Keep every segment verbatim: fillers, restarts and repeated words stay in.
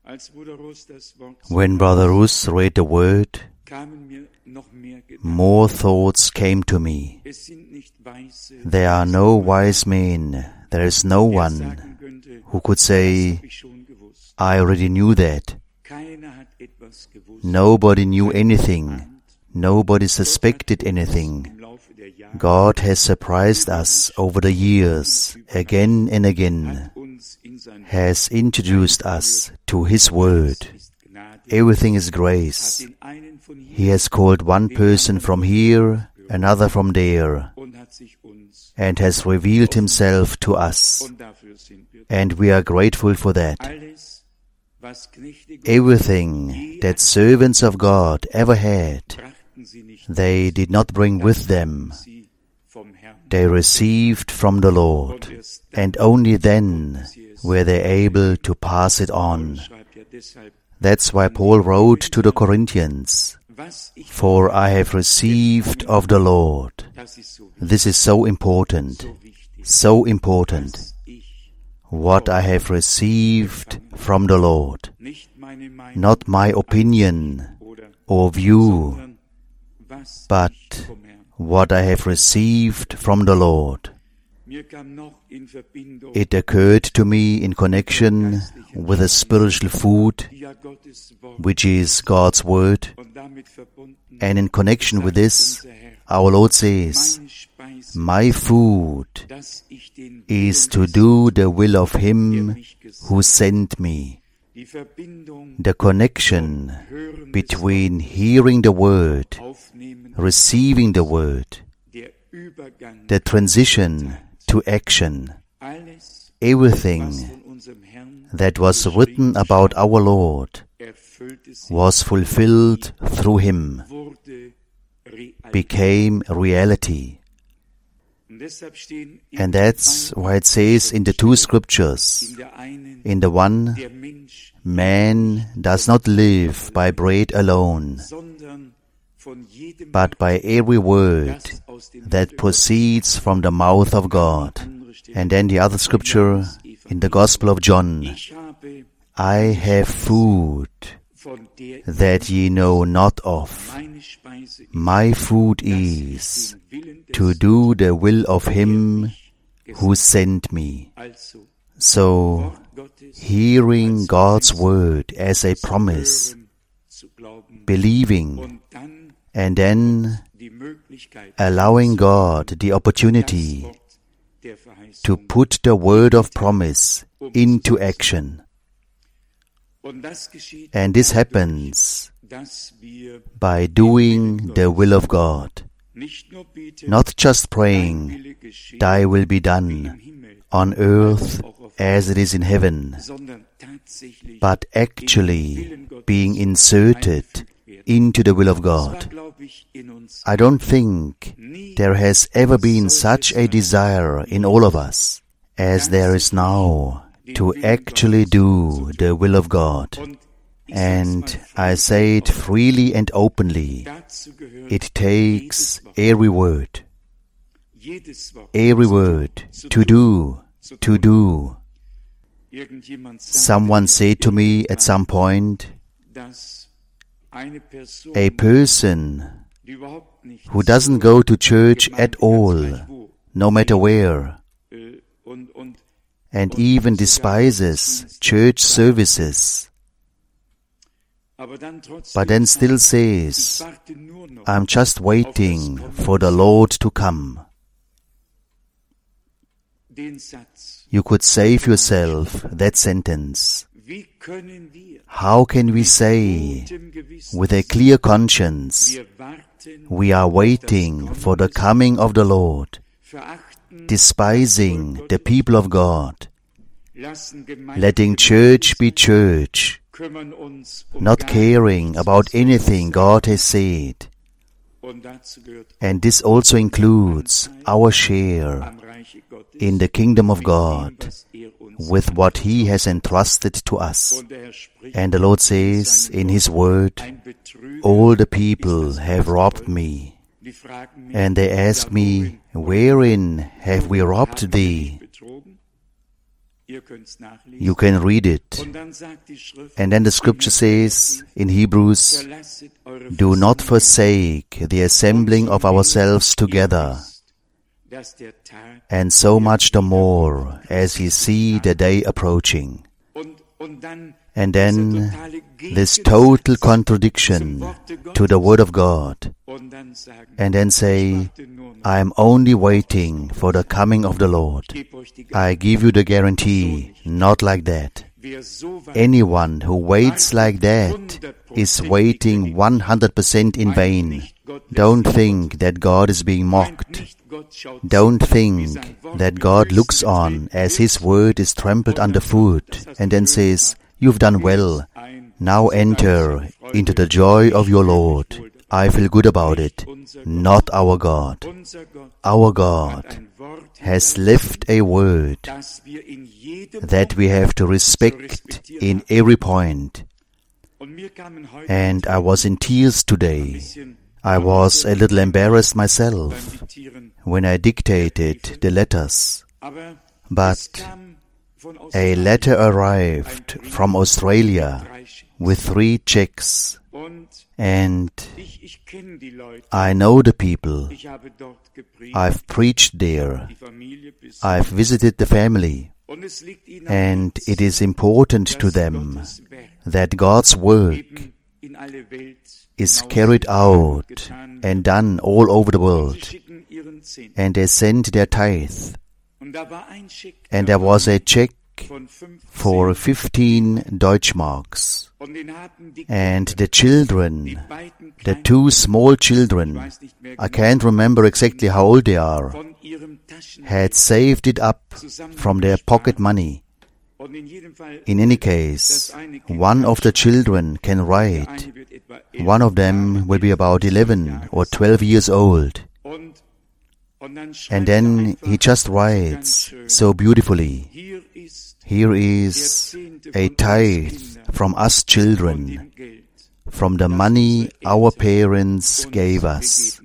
When Brother Rus read the word, more thoughts came to me. There are no wise men, there is no one who could say, I already knew that. Nobody knew anything. Nobody suspected anything. God has surprised us over the years, again and again, has introduced us to His Word. Everything is grace. He has called one person from here, another from there, and has revealed Himself to us. And we are grateful for that. Everything that servants of God ever had, they did not bring with them. They received from the Lord, and only then were they able to pass it on. That's why Paul wrote to the Corinthians, For I have received of the Lord. This is so important, so important. What I have received from the Lord, not my opinion or view, but what I have received from the Lord. It occurred to me in connection with the spiritual food, which is God's Word, and in connection with this, our Lord says, My food is to do the will of Him who sent me. The connection between hearing the Word, receiving the Word, the transition to action, everything that was written about our Lord was fulfilled through Him, became reality. And that's why it says in the two scriptures, in the one, man does not live by bread alone, but by every word that proceeds from the mouth of God. And then the other scripture in the Gospel of John, I have food that ye know not of. My food is to do the will of Him who sent me. So, hearing God's Word as a promise, believing, and then allowing God the opportunity to put the word of promise into action. And this happens by doing the will of God. Not just praying, Thy will be done on earth as it is in heaven, but actually being inserted into the will of God. I don't think there has ever been such a desire in all of us as there is now to actually do the will of God. And I say it freely and openly, it takes every word, every word to do, to do. Someone said to me at some point, a person who doesn't go to church at all, no matter where, and even despises church services, but then still says, I'm just waiting for the Lord to come. You could save yourself that sentence. How can we say, with a clear conscience, we are waiting for the coming of the Lord, despising the people of God, letting church be church, not caring about anything God has said. And this also includes our share in the kingdom of God with what He has entrusted to us. And the Lord says in His word, all the people have robbed me. And they ask me, wherein have we robbed thee? You can read it. And then the scripture says in Hebrews, do not forsake the assembling of ourselves together, and so much the more as ye see the day approaching. And then this total contradiction to the Word of God. And then say, I am only waiting for the coming of the Lord. I give you the guarantee, not like that. Anyone who waits like that is waiting one hundred percent in vain. Don't think that God is being mocked. Don't think that God looks on as His word is trampled underfoot and then says, you've done well. Now enter into the joy of your Lord. I feel good about it. Not our God. Our God has left a word that we have to respect in every point. And I was in tears today. I was a little embarrassed myself when I dictated the letters. But a letter arrived from Australia with three checks. And I know the people. I've preached there. I've visited the family. And it is important to them that God's work is carried out and done all over the world. And they sent their tithe. And there was a check for fifteen Deutschmarks. And the children, the two small children, I can't remember exactly how old they are, had saved it up from their pocket money. In any case, one of the children can write. One of them will be about eleven or twelve years old. And then he just writes so beautifully, here is a tithe from us children, from the money our parents gave us.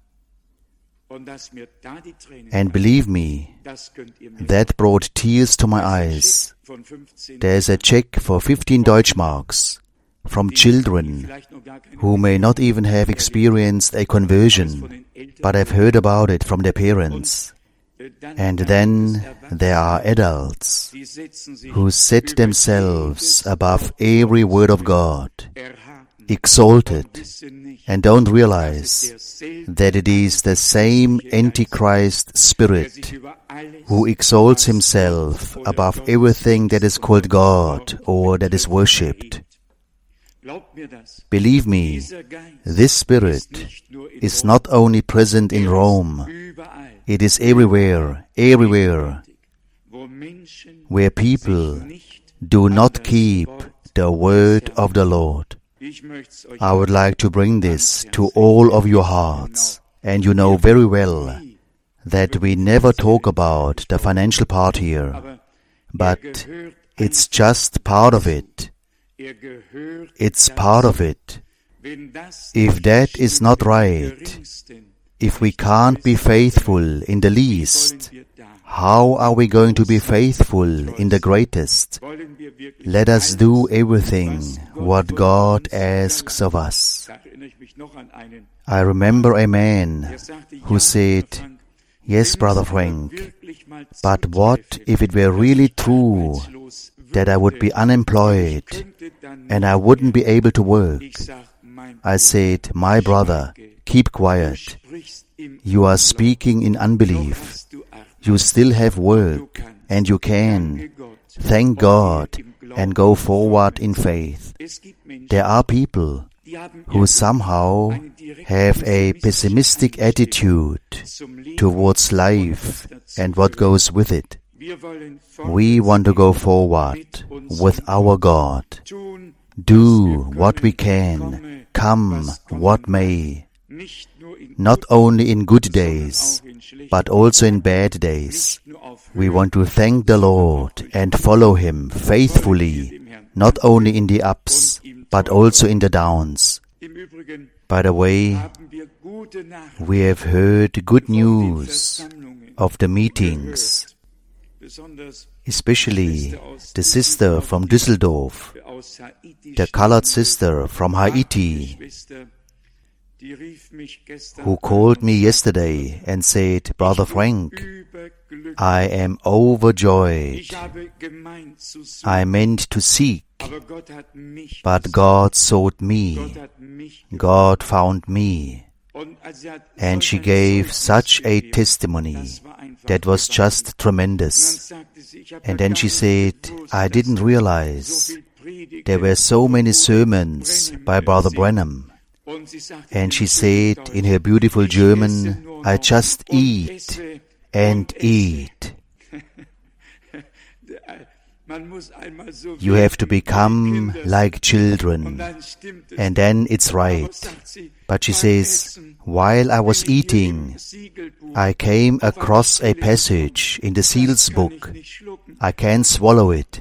And believe me, that brought tears to my eyes. There's a check for fifteen Deutschmarks from children who may not even have experienced a conversion, but have heard about it from their parents. And then there are adults who set themselves above every word of God, exalted, and don't realize that it is the same Antichrist spirit who exalts himself above everything that is called God or that is worshipped. Believe me, this spirit is not only present in Rome, it is everywhere, everywhere, where people do not keep the word of the Lord. I would like to bring this to all of your hearts, and you know very well that we never talk about the financial part here, but it's just part of it. It's part of it. If that is not right, if we can't be faithful in the least, how are we going to be faithful in the greatest? Let us do everything what God asks of us. I remember a man who said, yes, Brother Frank, but what if it were really true that I would be unemployed and I wouldn't be able to work? I said, my brother, keep quiet. You are speaking in unbelief. You still have work, and you can. Thank God and go forward in faith. There are people who somehow have a pessimistic attitude towards life and what goes with it. We want to go forward with our God. Do what we can, come what may, not only in good days, but also in bad days. We want to thank the Lord and follow Him faithfully, not only in the ups, but also in the downs. By the way, we have heard good news of the meetings, especially the sister from Düsseldorf, the colored sister from Haiti, who called me yesterday and said, "Brother Frank, I am overjoyed. I meant to seek, but God sought me. God found me." And she gave such a testimony that was just tremendous. And then she said, "I didn't realize there were so many sermons by Brother Branham." And she said in her beautiful German, "I just eat and eat." You have to become like children, and then it's right. But she says, "While I was eating, I came across a passage in the Seals book. I can't swallow it."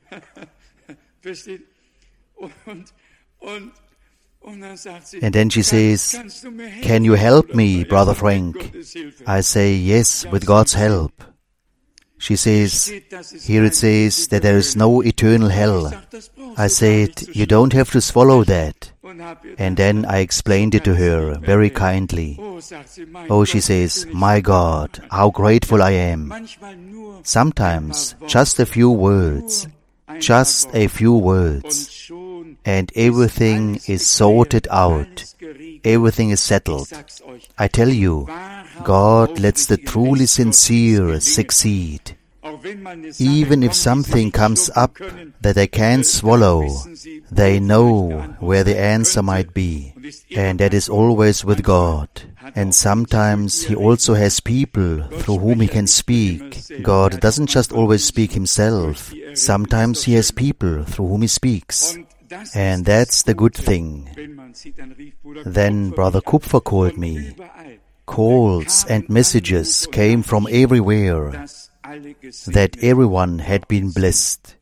And then she says, "Can you help me, Brother Frank?" I say, "Yes, with God's help." She says, "Here it says that there is no eternal hell." I said, "You don't have to swallow that." And then I explained it to her very kindly. Oh, she says, "My God, how grateful I am." Sometimes just a few words, just a few words, and everything is sorted out. Everything is settled. I tell you, God lets the truly sincere succeed. Even if something comes up that they can't swallow, they know where the answer might be. And that is always with God. And sometimes He also has people through whom He can speak. God doesn't just always speak Himself. Sometimes He has people through whom He speaks. And that's the good thing. Then Brother Kupfer called me. Calls and messages came from everywhere that everyone had been blessed.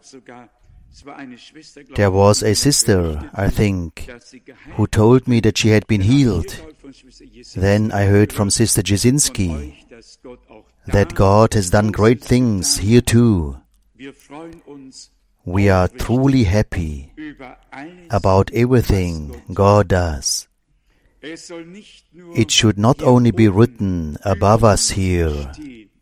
There was a sister, I think, who told me that she had been healed. Then I heard from Sister Jasinski that God has done great things here too. We are truly happy about everything God does. It should not only be written above us here,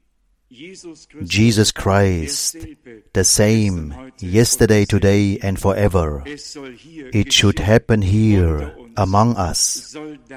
Jesus Christ, the same yesterday, today, and forever. It should happen here among us,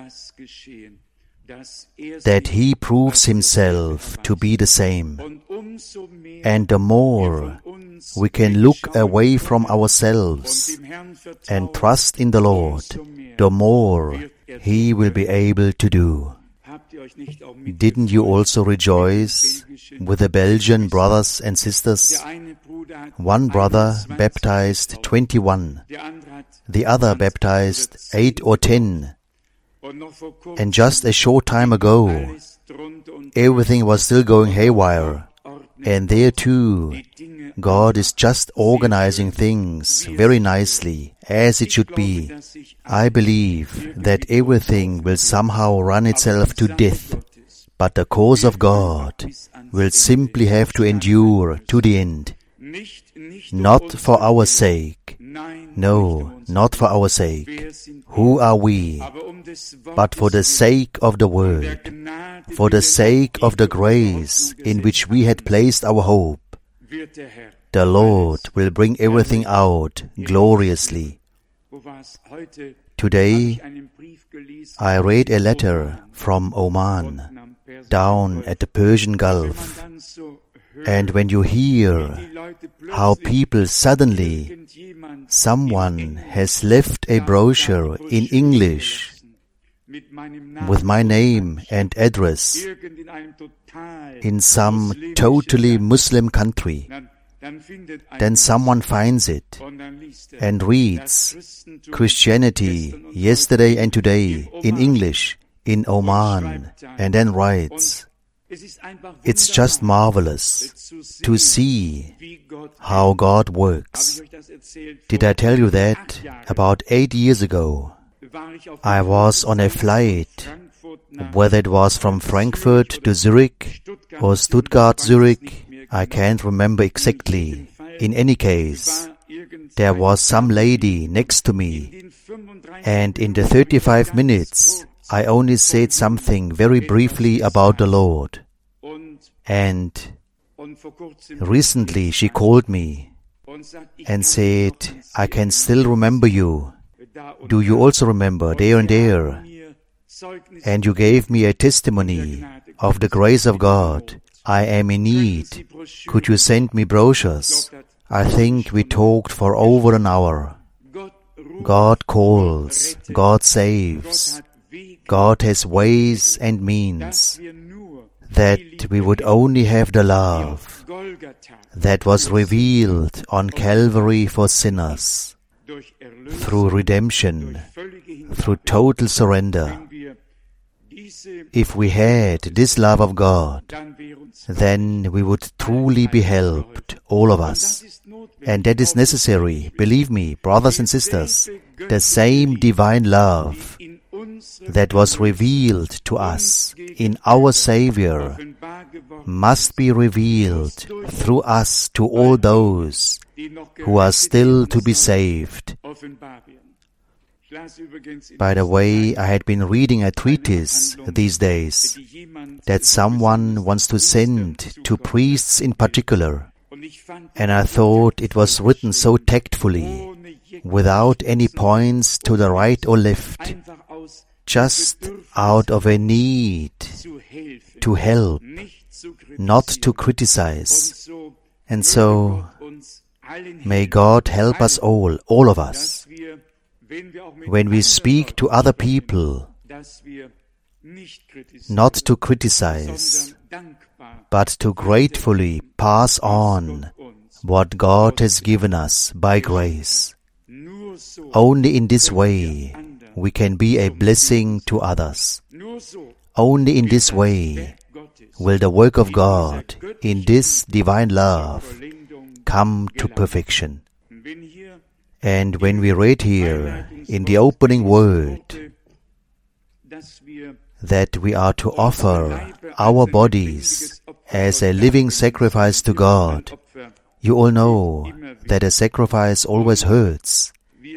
that He proves Himself to be the same. And the more we can look away from ourselves and trust in the Lord, the more He will be able to do. Didn't you also rejoice with the Belgian brothers and sisters? One brother baptized twenty-one, the other baptized eight or ten. And just a short time ago, everything was still going haywire. And there too, God is just organizing things very nicely, as it should be. I believe that everything will somehow run itself to death, but the cause of God will simply have to endure to the end. Not for our sake. No, not for our sake. Who are we? But for the sake of the Word, for the sake of the grace in which we had placed our hope. The Lord will bring everything out gloriously. Today, I read a letter from Oman, down at the Persian Gulf. And when you hear how people suddenly, someone has left a brochure in English with my name and address in some totally Muslim country, then someone finds it and reads Christianity yesterday and today in English in Oman, and then writes. It's just marvelous to see how God works. Did I tell you that about eight years ago, I was on a flight, whether it was from Frankfurt to Zurich or Stuttgart, Zurich, I can't remember exactly. In any case, there was some lady next to me, and in the thirty-five minutes, I only said something very briefly about the Lord. And recently she called me and said, I can still remember you. Do you also remember there and there? And you gave me a testimony of the grace of God. I am in need. Could you send me brochures? I think we talked for over an hour. God calls, God saves, God has ways and means, that we would only have the love that was revealed on Calvary for sinners, through redemption, through total surrender. If we had this love of God, then we would truly be helped, all of us. And that is necessary. Believe me, brothers and sisters, the same divine love that was revealed to us in our Savior must be revealed through us to all those who are still to be saved. By the way, I had been reading a treatise these days that someone wants to send to priests in particular, and I thought it was written so tactfully, without any points to the right or left, just out of a need to help, not to criticize. And so, may God help us all, all of us, when we speak to other people, not to criticize, but to gratefully pass on what God has given us by grace. Only in this way we can be a blessing to others. Only in this way will the work of God in this divine love come to perfection. And when we read here in the opening word that we are to offer our bodies as a living sacrifice to God, you all know that a sacrifice always hurts.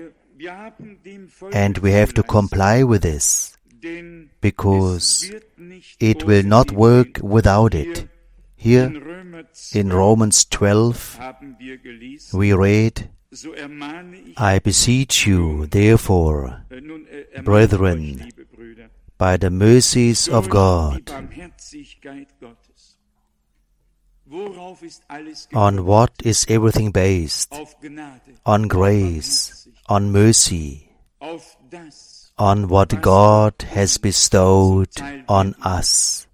And we have to comply with this, because it will not work without it. Here in Romans twelve we read, I beseech you, therefore, brethren, by the mercies of God. On what is everything based? On grace, on mercy, on what God has bestowed on us,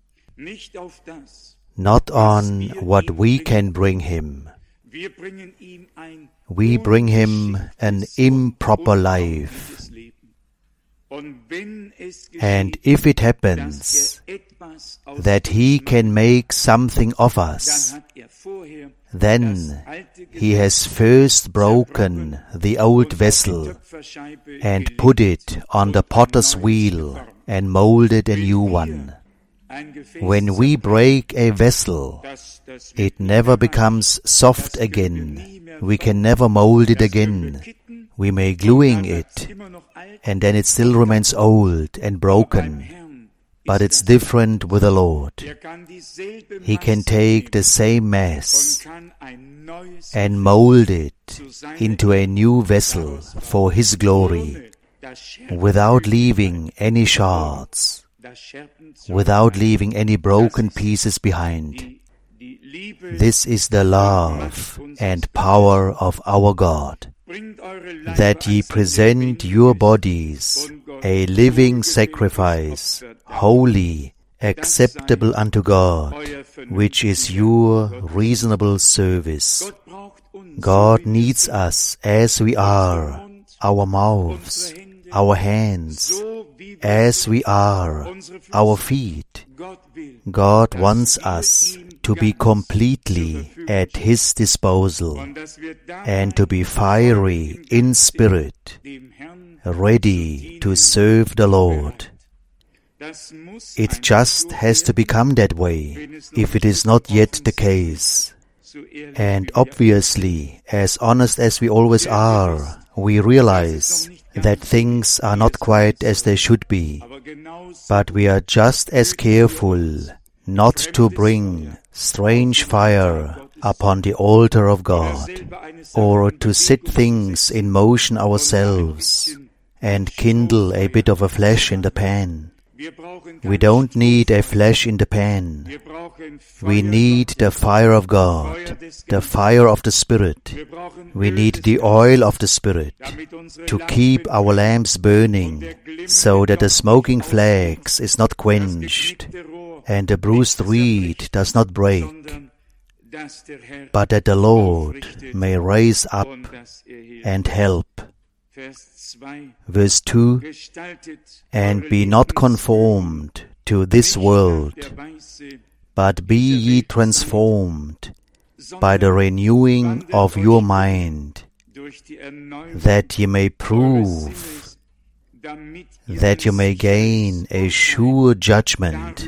not on what we can bring Him. We bring Him an improper life. And if it happens that He can make something of us, then He has first broken the old vessel and put it on the potter's wheel and molded a new one. When we break a vessel, it never becomes soft again. We can never mold it again. We may gluing it, and then it still remains old and broken. But it's different with the Lord. He can take the same mass and mold it into a new vessel for His glory, without leaving any shards, without leaving any broken pieces behind. This is the love and power of our God, that ye present your bodies a living sacrifice, holy, acceptable unto God, which is your reasonable service. God needs us as we are, our mouths, our hands, as we are, our feet. God wants us to be completely at His disposal and to be fiery in spirit, ready to serve the Lord. It just has to become that way, if it is not yet the case. And obviously, as honest as we always are, we realize that things are not quite as they should be. But we are just as careful not to bring strange fire upon the altar of God, or to set things in motion ourselves and kindle a bit of a flesh in the pan. We don't need a flesh in the pan. We need the fire of God, the fire of the Spirit. We need the oil of the Spirit to keep our lamps burning, so that the smoking flax is not quenched and the bruised reed does not break, but that the Lord may raise up and help. Verse two, and be not conformed to this world, but be ye transformed by the renewing of your mind, that ye may prove, that you may gain a sure judgment.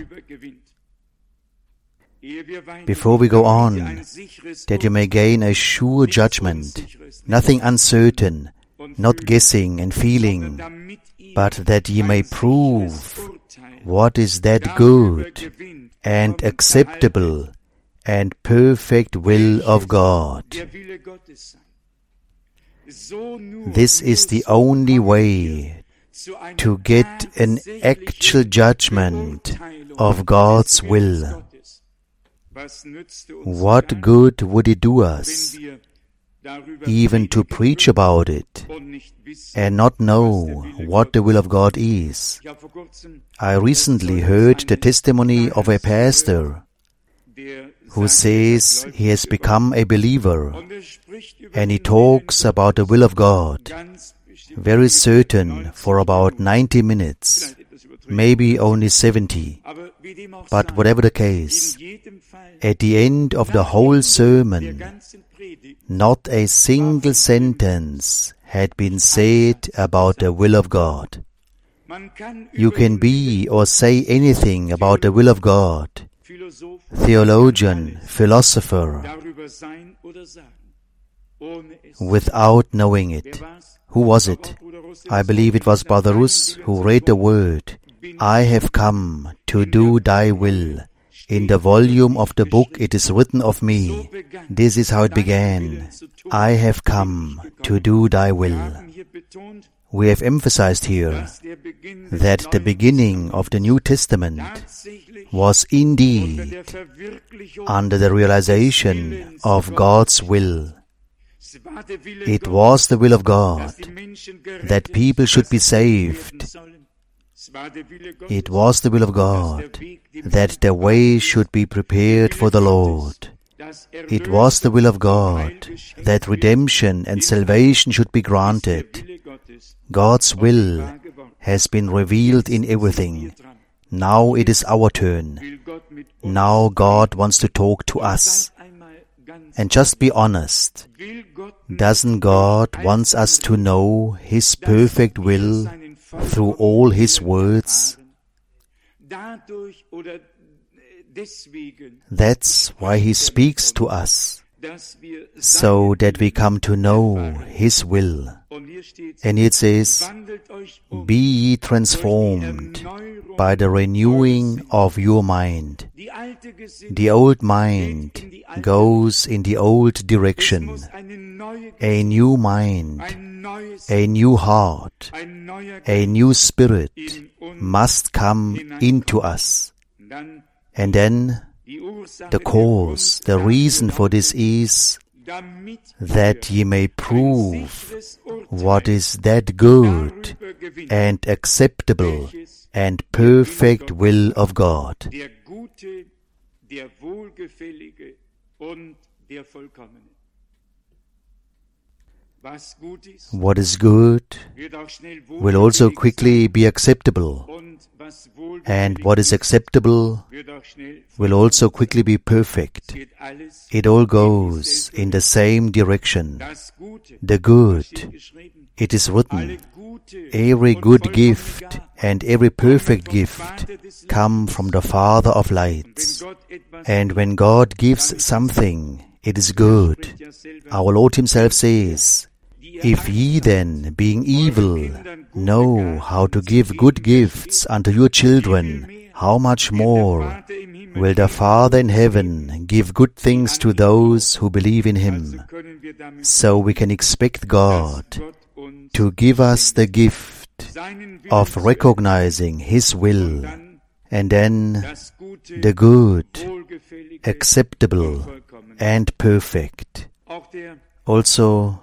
Before we go on, that you may gain a sure judgment, nothing uncertain, not guessing and feeling, but that ye may prove what is that good and acceptable and perfect will of God. This is the only way to get an actual judgment of God's will. What good would it do us even to preach about it and not know what the will of God is? I recently heard the testimony of a pastor who says he has become a believer, and he talks about the will of God, very certain, for about ninety minutes, maybe only seventy. But whatever the case, at the end of the whole sermon, not a single sentence had been said about the will of God. You can be or say anything about the will of God, theologian, philosopher, without knowing it. Who was it? I believe it was Brother Rus who read the word, I have come to do thy will. In the volume of the book it is written of me. This is how it began. I have come to do thy will. We have emphasized here that the beginning of the New Testament was indeed under the realization of God's will. It was the will of God that people should be saved. It was the will of God that the way should be prepared for the Lord. It was the will of God that redemption and salvation should be granted. God's will has been revealed in everything. Now it is our turn. Now God wants to talk to us. And just be honest. Doesn't God want us to know His perfect will through all His words? That's why He speaks to us, so that we come to know His will. And it says, be ye transformed by the renewing of your mind. The old mind goes in the old direction. A new mind, a new heart, a new spirit must come into us. And then the cause, the reason for this is that ye may prove what is that good and acceptable and perfect will of God. What is good will also quickly be acceptable, and what is acceptable will also quickly be perfect. It all goes in the same direction. The good, it is written, every good gift and every perfect gift come from the Father of lights. And when God gives something, it is good. Our Lord himself says, if ye then, being evil, know how to give good gifts unto your children, how much more will the Father in heaven give good things to those who believe in him? So we can expect God to give us the gift of recognizing his will, and then the good, acceptable, and perfect. Also,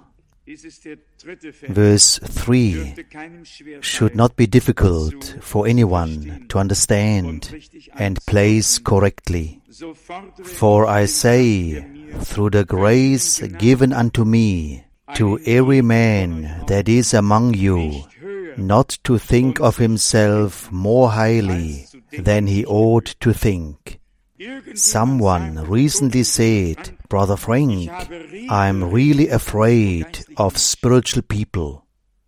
verse three should not be difficult for anyone to understand and place correctly. For I say, through the grace given unto me, to every man that is among you, not to think of himself more highly than he ought to think. Someone recently said, Brother Frank, I'm really afraid of spiritual people.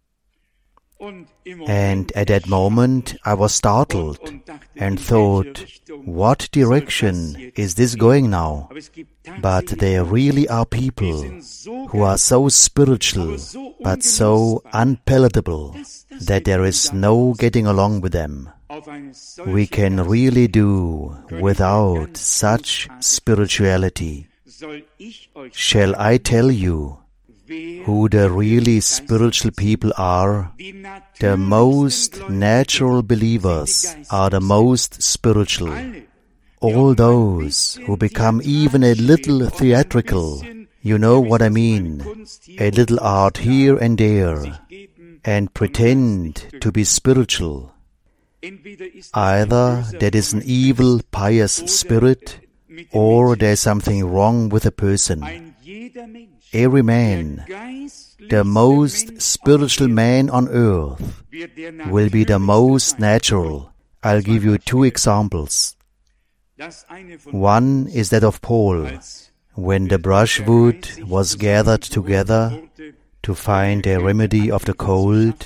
And at that moment I was startled and thought, what direction is this going now? But there really are people who are so spiritual, but so unpalatable, that there is no getting along with them. We can really do without such spirituality. Shall I tell you who the really spiritual people are? The most natural believers are the most spiritual. All those who become even a little theatrical, you know what I mean, a little art here and there, and pretend to be spiritual. Either that is an evil, pious spirit, or there's something wrong with a person. Every man, the most spiritual man on earth, will be the most natural. I'll give you two examples. One is that of Paul, when the brushwood was gathered together to find a remedy of the cold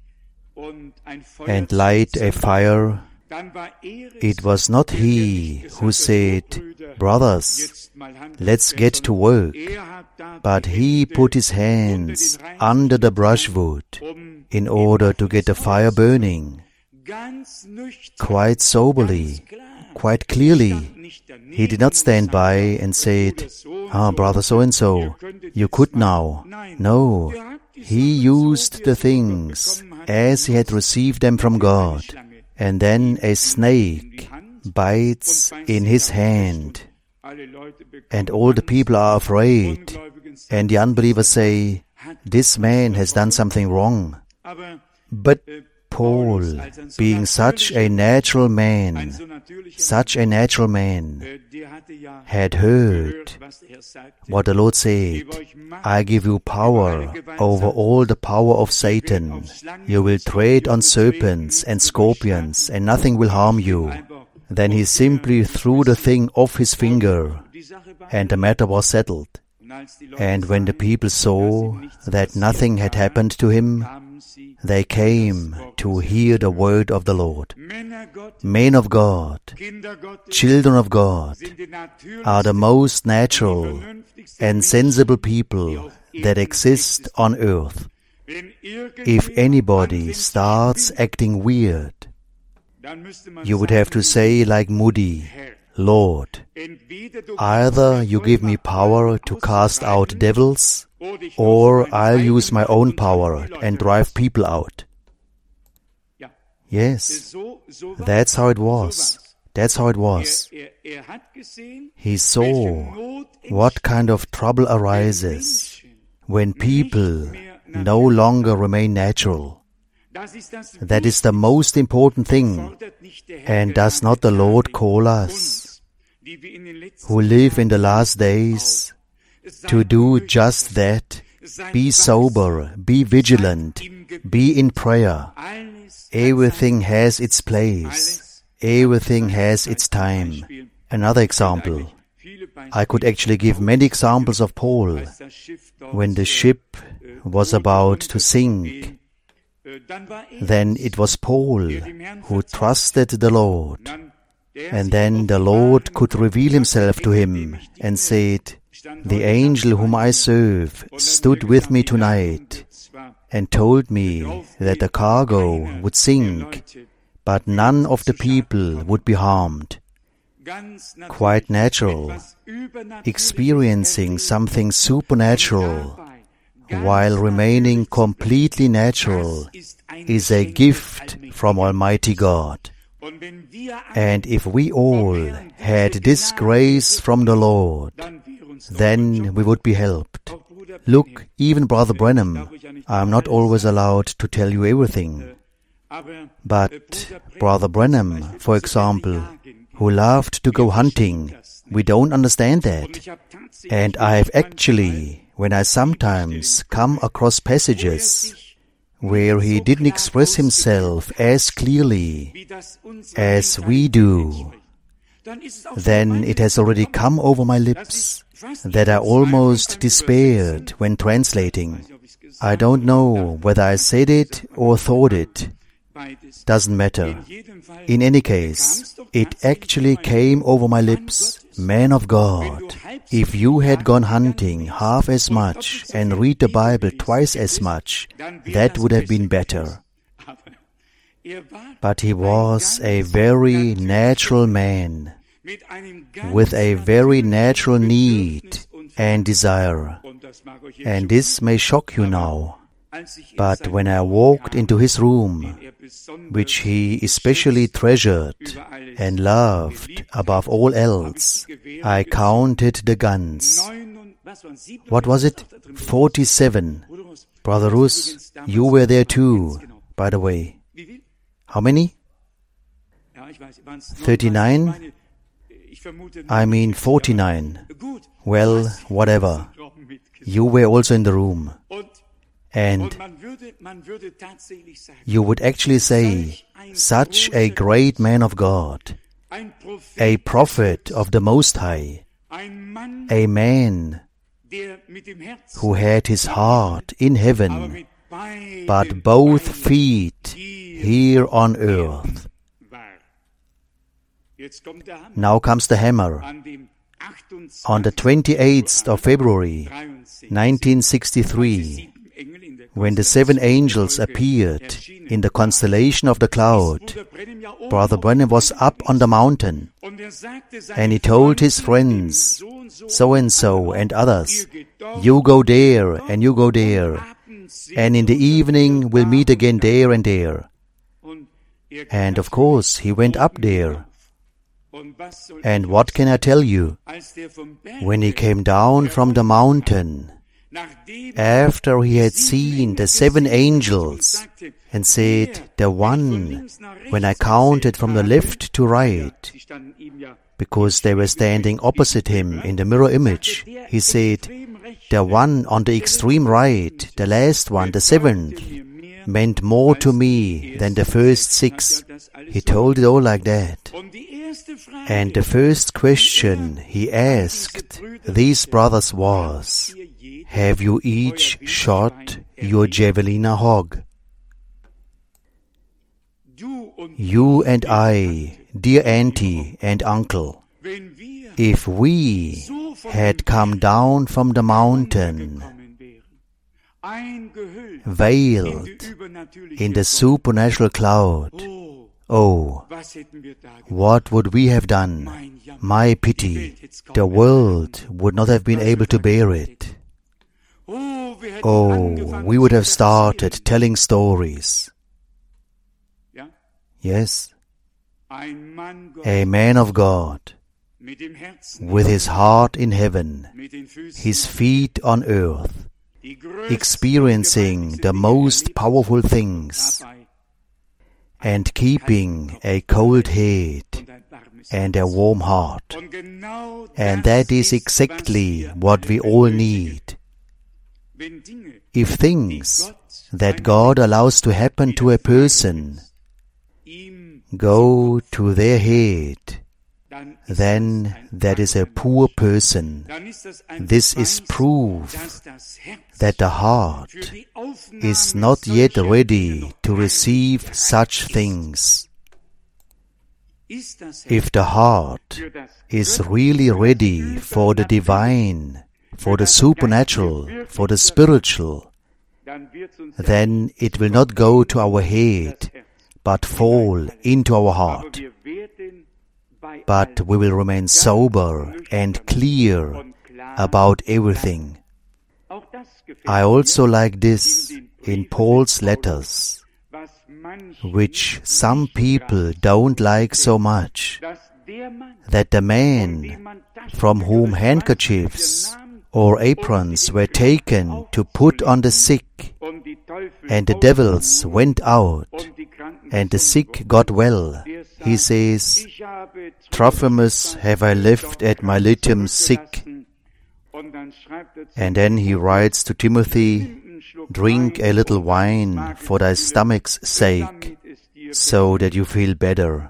and light a fire. It was not he who said, brothers, let's get to work, but he put his hands under the brushwood in order to get the fire burning. Quite soberly, quite clearly, he did not stand by and said, ah, brother so-and-so, you could now. No, he used the things as he had received them from God. And then a snake bites in his hand. And all the people are afraid. And the unbelievers say, this man has done something wrong. But Paul, being such a natural man, such a natural man, had heard what the Lord said, I give you power over all the power of Satan. You will tread on serpents and scorpions, and nothing will harm you. Then he simply threw the thing off his finger, and the matter was settled. And when the people saw that nothing had happened to him, they came to hear the word of the Lord. Men of God, children of God, are the most natural and sensible people that exist on earth. If anybody starts acting weird, you would have to say like Moody, Lord, either you give me power to cast out devils, or I'll use my own power and drive people out. Yes, that's how it was. That's how it was. He saw what kind of trouble arises when people no longer remain natural. That is the most important thing. And does not the Lord call us, who live in the last days, to do just that? Be sober, be vigilant, be in prayer. Everything has its place. Everything has its time. Another example. I could actually give many examples of Paul. When the ship was about to sink, then it was Paul who trusted the Lord. And then the Lord could reveal himself to him and said, The angel whom I serve stood with me tonight and told me that the cargo would sink, but none of the people would be harmed. Quite natural, experiencing something supernatural while remaining completely natural is a gift from Almighty God. And if we all had this grace from the Lord, then we would be helped. Look, even Brother Branham, I am not always allowed to tell you everything. But Brother Branham, for example, who loved to go hunting, we don't understand that. And I have actually, when I sometimes come across passages where he didn't express himself as clearly as we do, then it has already come over my lips that I almost despaired when translating. I don't know whether I said it or thought it. Doesn't matter. In any case, it actually came over my lips. Man of God, if you had gone hunting half as much and read the Bible twice as much, that would have been better. But he was a very natural man, with a very natural need and desire. And this may shock you now. But when I walked into his room, which he especially treasured and loved above all else, I counted the guns. What was it? Forty-seven. Brother Rus, you were there too, by the way. How many? Thirty-nine? I mean forty-nine. Well, whatever. You were also in the room. And you would actually say, such a great man of God, a prophet of the Most High, a man who had his heart in heaven, but both feet here on earth. Now comes the hammer. On the twenty-eighth of February, nineteen sixty-three, when the seven angels appeared in the constellation of the cloud, Brother Branham was up on the mountain, and he told his friends, so-and-so and others, you go there and you go there, and in the evening we'll meet again there and there. And of course he went up there. And what can I tell you? When he came down from the mountain, after he had seen the seven angels and said, the one, when I counted from the left to right, because they were standing opposite him in the mirror image, he said, the one on the extreme right, the last one, the seventh, meant more to me than the first six. He told it all like that. And the first question he asked these brothers was, have you each shot your javelina hog? You and I, dear auntie and uncle, if we had come down from the mountain, veiled in the supernatural cloud, oh, what would we have done? My pity, the world would not have been able to bear it. Oh, we would have started telling stories. Yes, a man of God, with his heart in heaven, his feet on earth, experiencing the most powerful things, and keeping a cold head and a warm heart. And that is exactly what we all need. If things that God allows to happen to a person go to their head, then that is a poor person. This is proof that the heart is not yet ready to receive such things. If the heart is really ready for the divine for the supernatural, for the spiritual, then it will not go to our head, but fall into our heart. But we will remain sober and clear about everything. I also like this in Paul's letters, which some people don't like so much, that the man from whom handkerchiefs or aprons were taken to put on the sick, and the devils went out, and the sick got well, he says, Trophimus have I left at Miletum sick. And then he writes to Timothy, drink a little wine for thy stomach's sake, so that you feel better.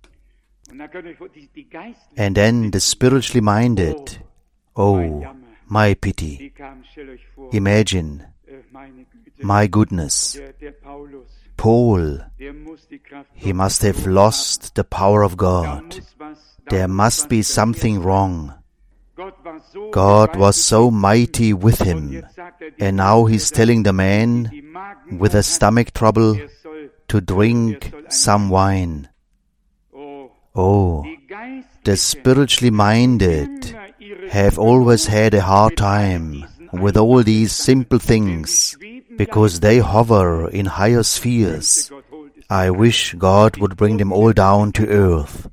And then the spiritually minded, oh, my pity. Imagine, my goodness, Paul, he must have lost the power of God. There must be something wrong. God was so mighty with him, and now he's telling the man with a stomach trouble to drink some wine. Oh, the spiritually minded have always had a hard time with all these simple things, because they hover in higher spheres. I wish God would bring them all down to earth.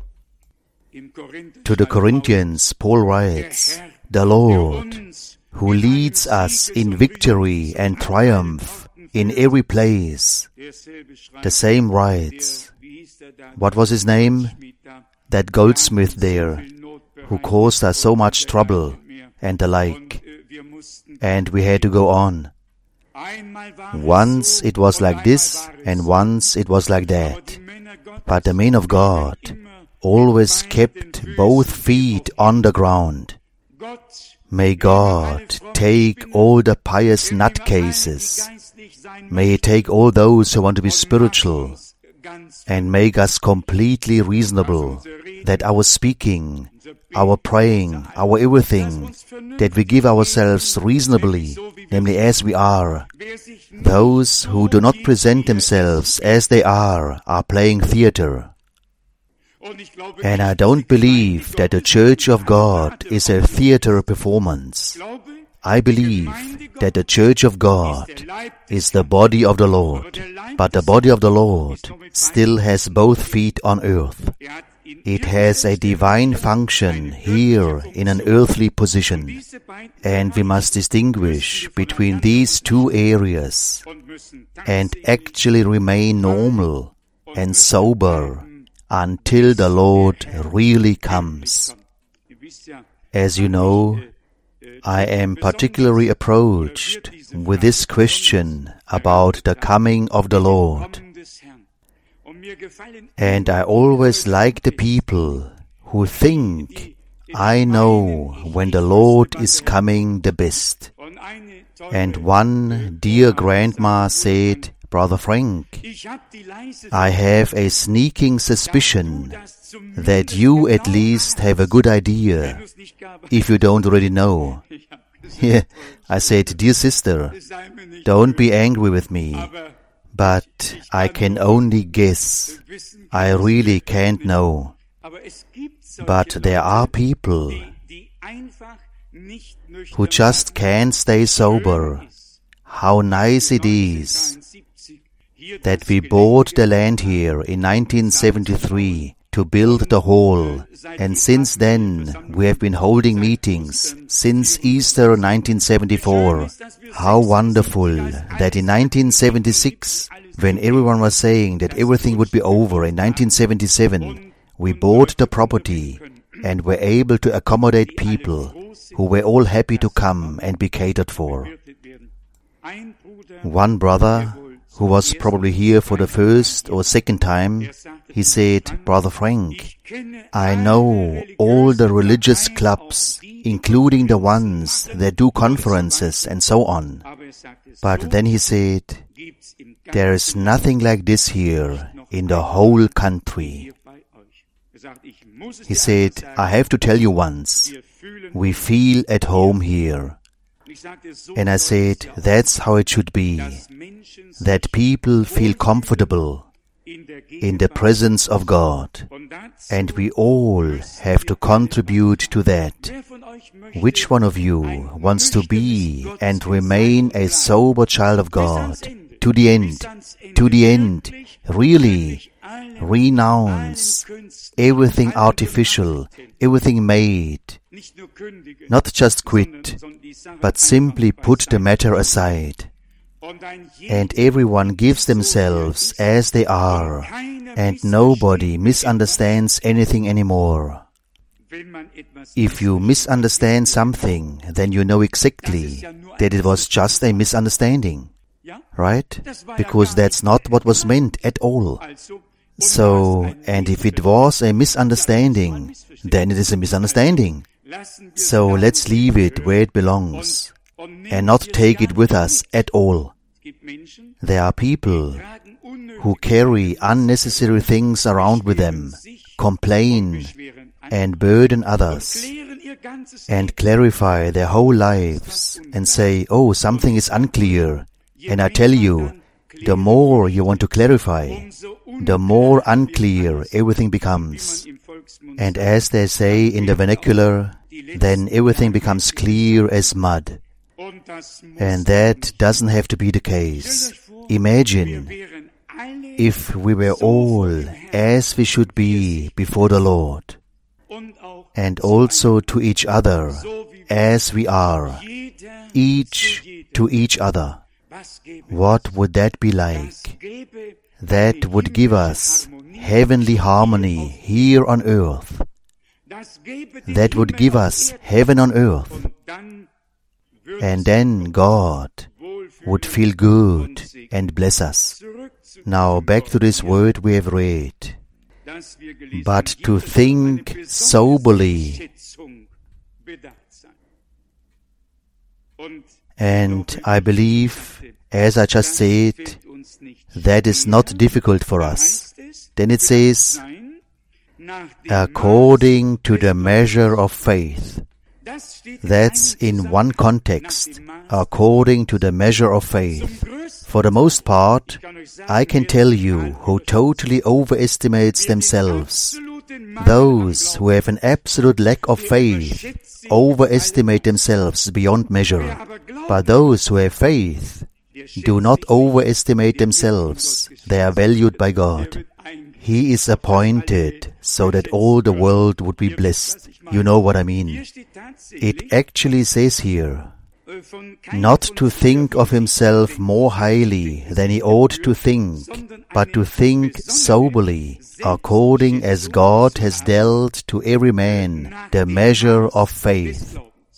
To the Corinthians, Paul writes, the Lord, who leads us in victory and triumph in every place. The same writes, what was his name? That goldsmith there, who caused us so much trouble, and the like. And we had to go on. Once it was like this, and once it was like that. But the men of God always kept both feet on the ground. May God take all the pious nutcases. May He take all those who want to be spiritual and make us completely reasonable, that our speaking, our praying, our everything, that we give ourselves reasonably, namely as we are. Those who do not present themselves as they are, are playing theater. And I don't believe that the Church of God is a theater performance. I believe that the Church of God is the body of the Lord, but the body of the Lord still has both feet on earth. It has a divine function here in an earthly position, and we must distinguish between these two areas and actually remain normal and sober until the Lord really comes. As you know, I am particularly approached with this question about the coming of the Lord. And I always like the people who think I know when the Lord is coming the best. And one dear grandma said, Brother Frank, I have a sneaking suspicion that you at least have a good idea, if you don't already know. Yeah, I said, dear sister, don't be angry with me, but I can only guess. I really can't know. But there are people who just can't stay sober. How nice it is that we bought the land here in nineteen seventy-three to build the hall, and since then we have been holding meetings since Easter nineteen seventy-four. How wonderful that in nineteen seventy-six, when everyone was saying that everything would be over in nineteen seventy-seven, we bought the property and were able to accommodate people who were all happy to come and be catered for. One brother, who was probably here for the first or second time, he said, Brother Frank, I know all the religious clubs, including the ones that do conferences and so on. But then he said, there is nothing like this here in the whole country. He said, I have to tell you once, we feel at home here. And I said, that's how it should be, that people feel comfortable in the presence of God. And we all have to contribute to that. Which one of you wants to be and remain a sober child of God to the end, to the end, really renounce everything artificial, everything made, not just quit, but simply put the matter aside. And everyone gives themselves as they are, and nobody misunderstands anything anymore. If you misunderstand something, then you know exactly that it was just a misunderstanding, right? Because that's not what was meant at all. So, and if it was a misunderstanding, then it is a misunderstanding. So let's leave it where it belongs and not take it with us at all. There are people who carry unnecessary things around with them, complain and burden others, and clarify their whole lives and say, oh, something is unclear. And I tell you, the more you want to clarify, the more unclear everything becomes. And as they say in the vernacular, then everything becomes clear as mud. And that doesn't have to be the case. Imagine if we were all as we should be before the Lord, and also to each other as we are, each to each other. What would that be like? That would give us heavenly harmony here on earth. That would give us heaven on earth. And then God would feel good and bless us. Now back to this word we have read. But to think soberly. And I believe, as I just said, that is not difficult for us. Then it says, according to the measure of faith. That's in one context, according to the measure of faith. For the most part, I can tell you who totally overestimates themselves. Those who have an absolute lack of faith overestimate themselves beyond measure. But those who have faith do not overestimate themselves. They are valued by God. He is appointed so that all the world would be blessed. You know what I mean. It actually says here, not to think of himself more highly than he ought to think, but to think soberly, according as God has dealt to every man the measure of faith.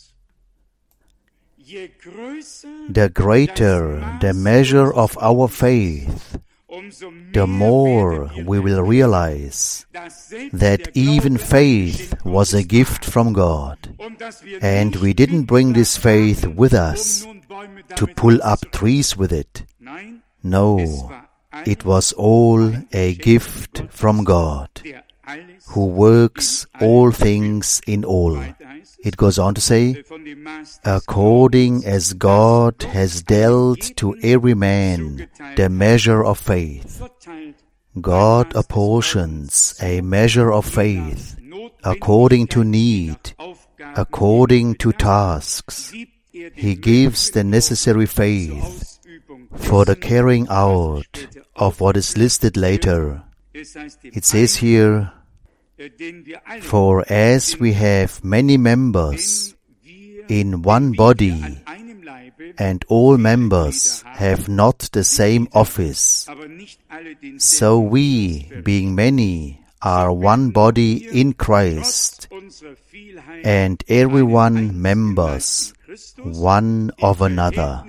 The greater the measure of our faith, the more we will realize that even faith was a gift from God. And we didn't bring this faith with us to pull up trees with it. No, it was all a gift from God, who works all things in all. It goes on to say, according as God has dealt to every man the measure of faith. God apportions a measure of faith according to need, according to tasks. He gives the necessary faith for the carrying out of what is listed later. It says here, for as we have many members in one body, and all members have not the same office, so we, being many, are one body in Christ, and everyone members one of another.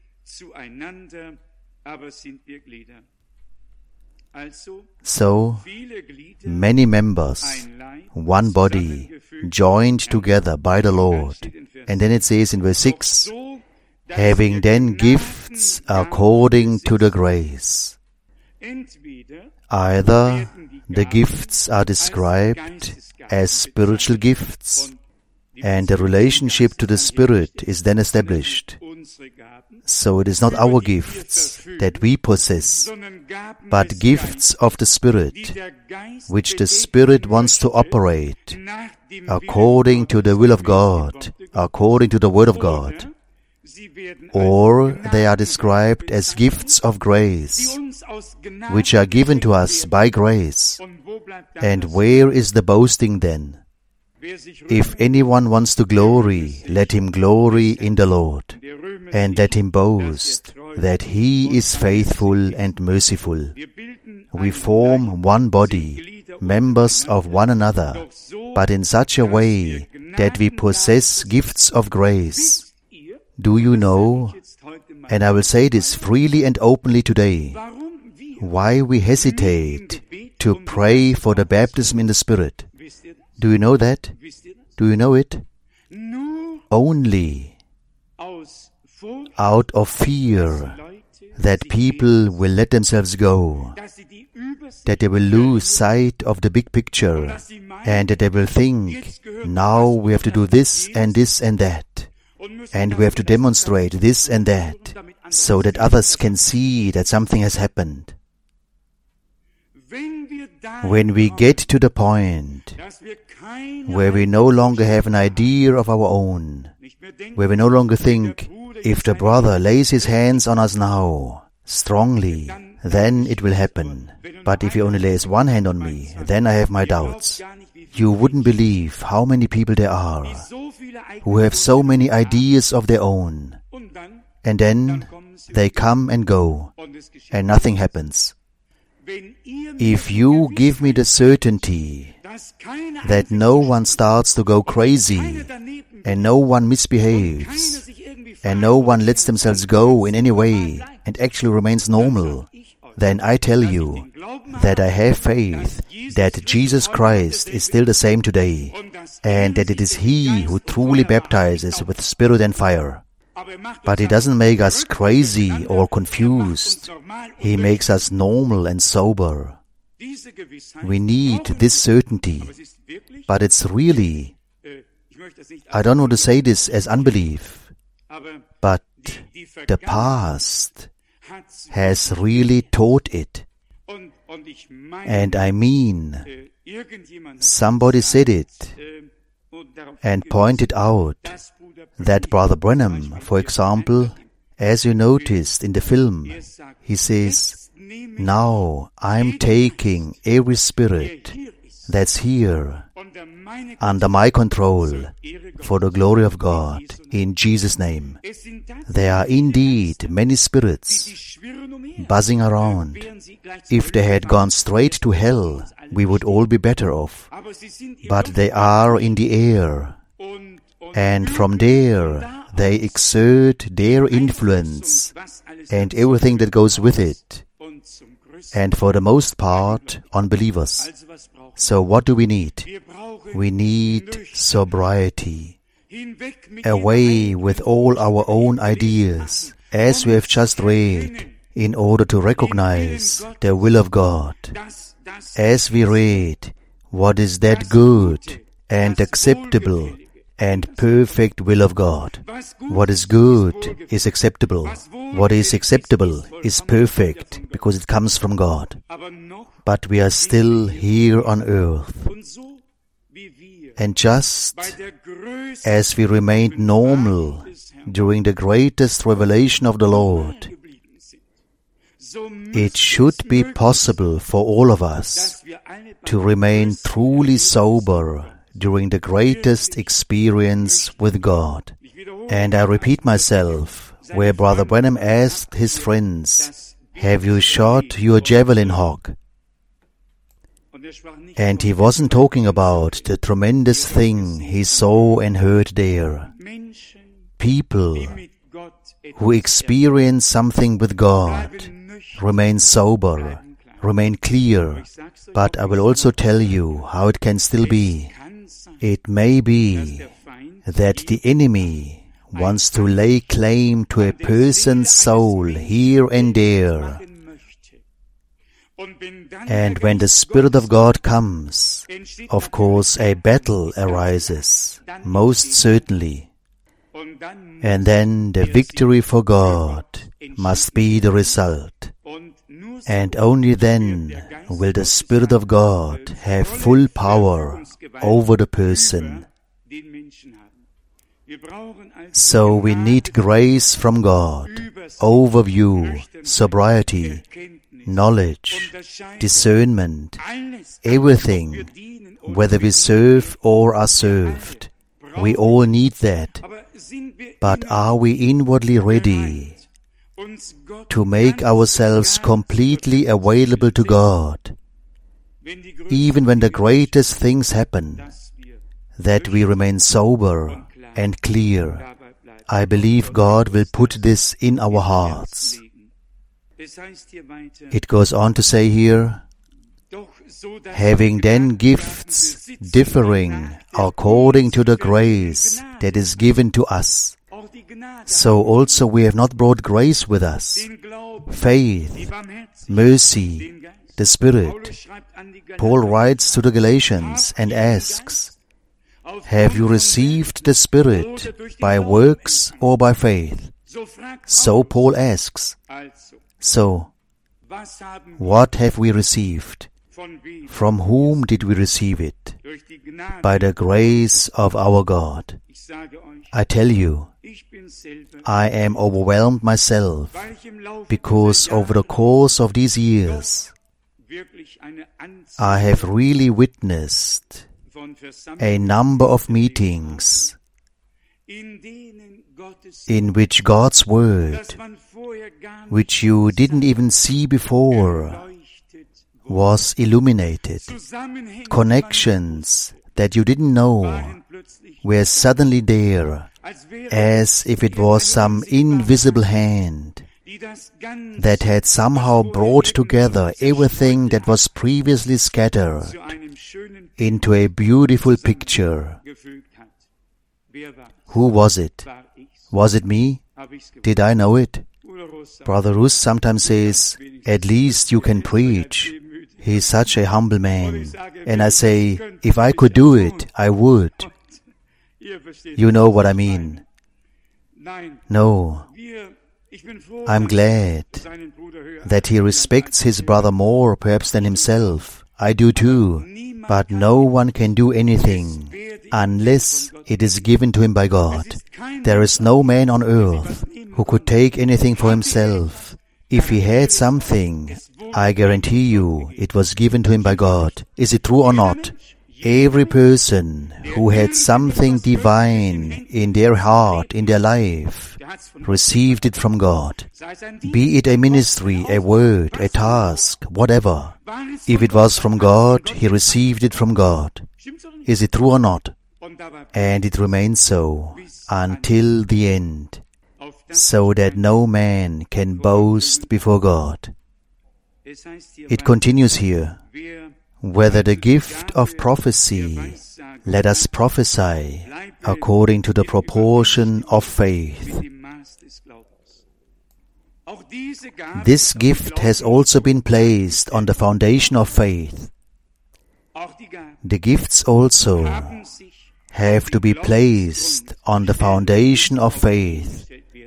So, many members, one body, joined together by the Lord. And then it says in verse six, having then gifts according to the grace. Either the gifts are described as spiritual gifts, and the relationship to the Spirit is then established. So it is not our gifts that we possess, but gifts of the Spirit, which the Spirit wants to operate according to the will of God, according to the Word of God. Or they are described as gifts of grace, which are given to us by grace. And where is the boasting then? If anyone wants to glory, let him glory in the Lord, and let him boast that he is faithful and merciful. We form one body, members of one another, but in such a way that we possess gifts of grace. Do you know, and I will say this freely and openly today, why we hesitate to pray for the baptism in the Spirit? Do you know that? Do you know it? Only out of fear that people will let themselves go, that they will lose sight of the big picture, and that they will think, now we have to do this and this and that, and we have to demonstrate this and that, so that others can see that something has happened. When we get to the point where we no longer have an idea of our own, where we no longer think, if the brother lays his hands on us now, strongly, then it will happen. But if he only lays one hand on me, then I have my doubts. You wouldn't believe how many people there are who have so many ideas of their own, and then they come and go, and nothing happens. If you give me the certainty that no one starts to go crazy, and no one misbehaves, and no one lets themselves go in any way, and actually remains normal, then I tell you that I have faith that Jesus Christ is still the same today, and that it is He who truly baptizes with Spirit and fire. But He doesn't make us crazy or confused. He makes us normal and sober. We need this certainty, but it's really, I don't want to say this as unbelief, but the past has really taught it. And I mean, somebody said it and pointed out that Brother Branham, for example, as you noticed in the film, he says, now I'm taking every spirit that's here under my control for the glory of God in Jesus' name. There are indeed many spirits buzzing around. If they had gone straight to hell, we would all be better off. But they are in the air, and from there they exert their influence and everything that goes with it, and for the most part, unbelievers. So what do we need? We need sobriety, away with all our own ideas, as we have just read, in order to recognize the will of God. As we read, what is that good and acceptable and perfect will of God? What is good is acceptable. What is acceptable is perfect, because it comes from God. But we are still here on earth. And just as we remained normal during the greatest revelation of the Lord, it should be possible for all of us to remain truly sober during the greatest experience with God. And I repeat myself, where Brother Branham asked his friends, have you shot your javelin hawk? And he wasn't talking about the tremendous thing he saw and heard there. People who experience something with God remain sober, remain clear, but I will also tell you how it can still be. It may be that the enemy wants to lay claim to a person's soul here and there, And when the Spirit of God comes, of course a battle arises, most certainly. And then the victory for God must be the result. And only then will the Spirit of God have full power over the person. So we need grace from God, overview, sobriety, knowledge, discernment, everything, whether we serve or are served. We all need that. But are we inwardly ready to make ourselves completely available to God, even when the greatest things happen, that we remain sober and clear? I believe God will put this in our hearts. It goes on to say here, having then gifts differing according to the grace that is given to us. So also we have not brought grace with us, faith, mercy, the Spirit. Paul writes to the Galatians and asks, have you received the Spirit by works or by faith? So Paul asks, so what have we received? From whom did we receive it? By the grace of our God. I tell you, I am overwhelmed myself, because over the course of these years, I have really witnessed a number of meetings in which God's Word, which you didn't even see before, was illuminated. Connections that you didn't know were suddenly there, as if it was some invisible hand that had somehow brought together everything that was previously scattered into a beautiful picture. Who was it? Was it me? Did I know it? Brother Rus sometimes says, at least you can preach. He is such a humble man. And I say, if I could do it, I would. You know what I mean. No. I'm glad that he respects his brother more perhaps than himself. I do too. But no one can do anything unless it is given to him by God. There is no man on earth who could take anything for himself. If he had something, I guarantee you it was given to him by God. Is it true or not? Every person who had something divine in their heart, in their life, received it from God. Be it a ministry, a word, a task, whatever. If it was from God, he received it from God. Is it true or not? And it remains so until the end, so that no man can boast before God. It continues here, whether the gift of prophecy, let us prophesy according to the proportion of faith. This gift has also been placed on the foundation of faith. The gifts also have to be placed on the foundation of faith,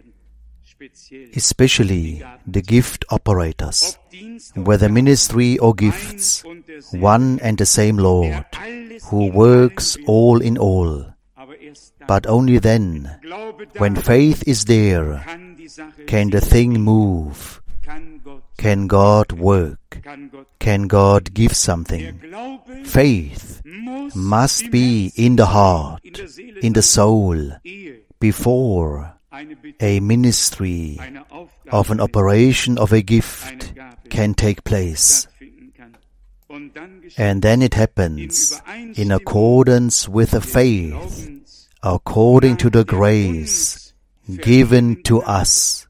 especially the gift operators, whether ministry or gifts, one and the same Lord, who works all in all. But only then, when faith is there, can the thing move, can God work, can God give something. Faith must be in the heart, in the soul, before a ministry of an operation of a gift can take place. And then it happens in accordance with the faith, according to the grace given to us.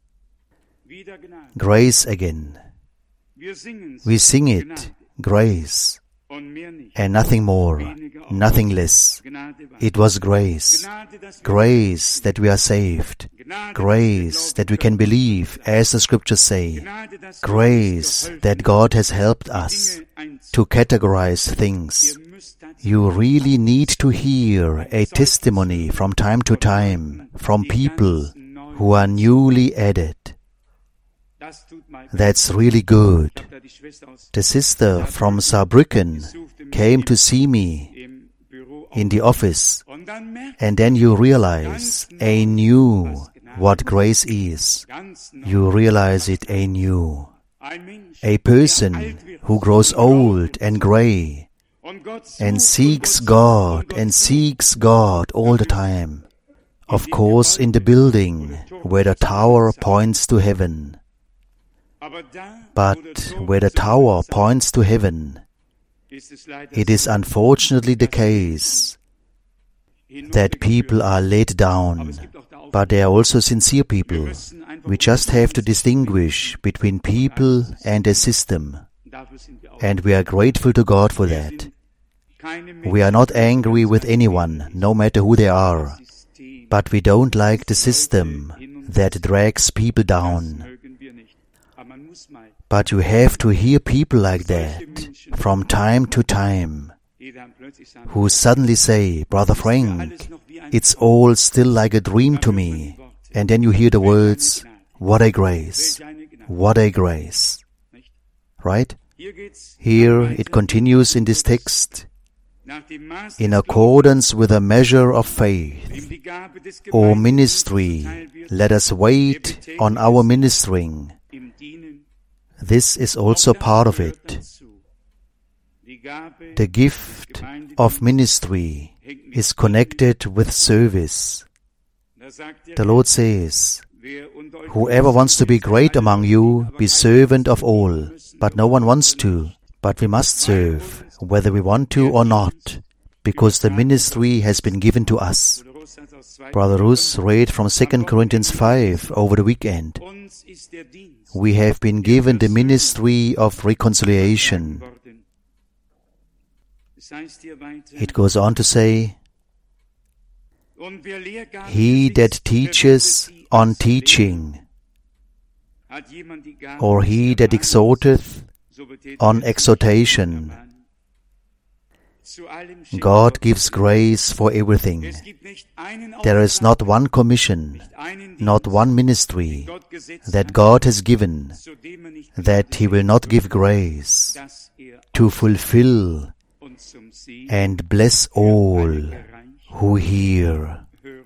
Grace again. We sing it, grace, and nothing more, nothing less. It was grace, grace that we are saved, Grace that we can believe, as the scriptures say. Grace that God has helped us to categorize things. You really need to hear a testimony from time to time from people who are newly added. That's really good. The sister from Saarbrücken came to see me in the office, and then you realize anew what grace is. You realize it anew. A person who grows old and grey and seeks God and seeks God all the time. Of course, in the building where the tower points to heaven. But where the tower points to heaven, it is unfortunately the case that people are laid down, but they are also sincere people. We just have to distinguish between people and a system, and we are grateful to God for that. We are not angry with anyone, no matter who they are, but we don't like the system that drags people down. But you have to hear people like that from time to time, who suddenly say, Brother Frank, it's all still like a dream to me. And then you hear the words, what a grace, what a grace. Right? Here it continues in this text, in accordance with a measure of faith, or ministry, let us wait on our ministering. This is also part of it. The gift of ministry is connected with service. The Lord says, whoever wants to be great among you, be servant of all. But no one wants to, but we must serve, whether we want to or not, because the ministry has been given to us. Brother Rus read from Second Corinthians five over the weekend. We have been given the ministry of reconciliation. It goes on to say, he that teaches on teaching, or he that exhorteth on exhortation. God gives grace for everything. There is not one commission, not one ministry that God has given that He will not give grace to fulfill and bless all who hear.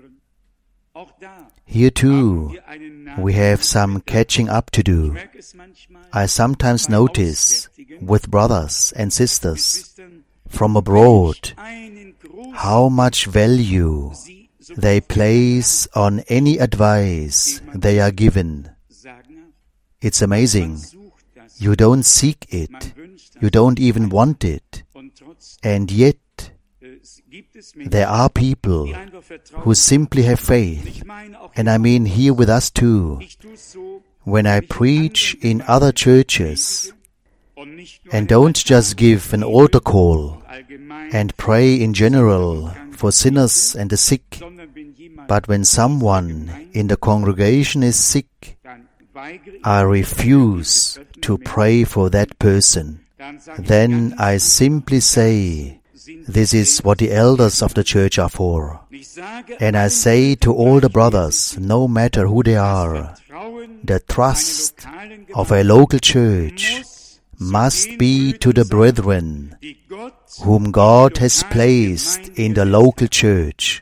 Here too, we have some catching up to do. I sometimes notice with brothers and sisters from abroad how much value they place on any advice they are given. It's amazing. You don't seek it. You don't even want it. And yet, there are people who simply have faith. And I mean here with us too. When I preach in other churches, and don't just give an altar call and pray in general for sinners and the sick, but when someone in the congregation is sick, I refuse to pray for that person. Then I simply say, this is what the elders of the church are for. And I say to all the brothers, no matter who they are, the trust of a local church must be to the brethren whom God has placed in the local church.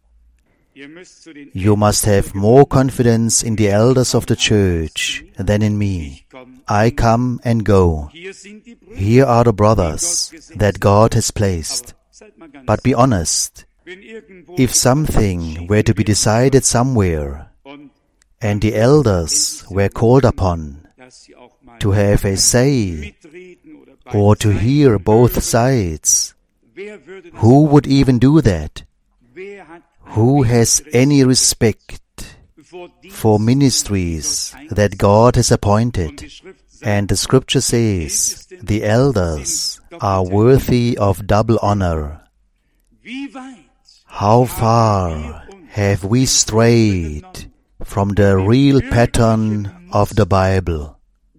You must have more confidence in the elders of the church than in me. I come and go. Here are the brothers that God has placed. But be honest, if something were to be decided somewhere, and the elders were called upon to have a say or to hear both sides, who would even do that? Who has any respect for ministries that God has appointed? And the scripture says, the elders are worthy of double honor. How far have we strayed from the real pattern of the Bible.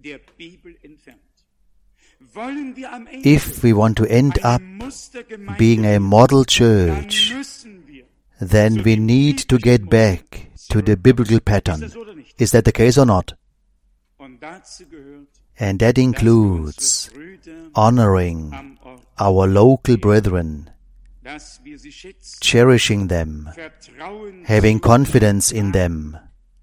If we want to end up being a model church, then we need to get back to the biblical pattern. Is that the case or not? And that includes honoring our local brethren, cherishing them, having confidence in them,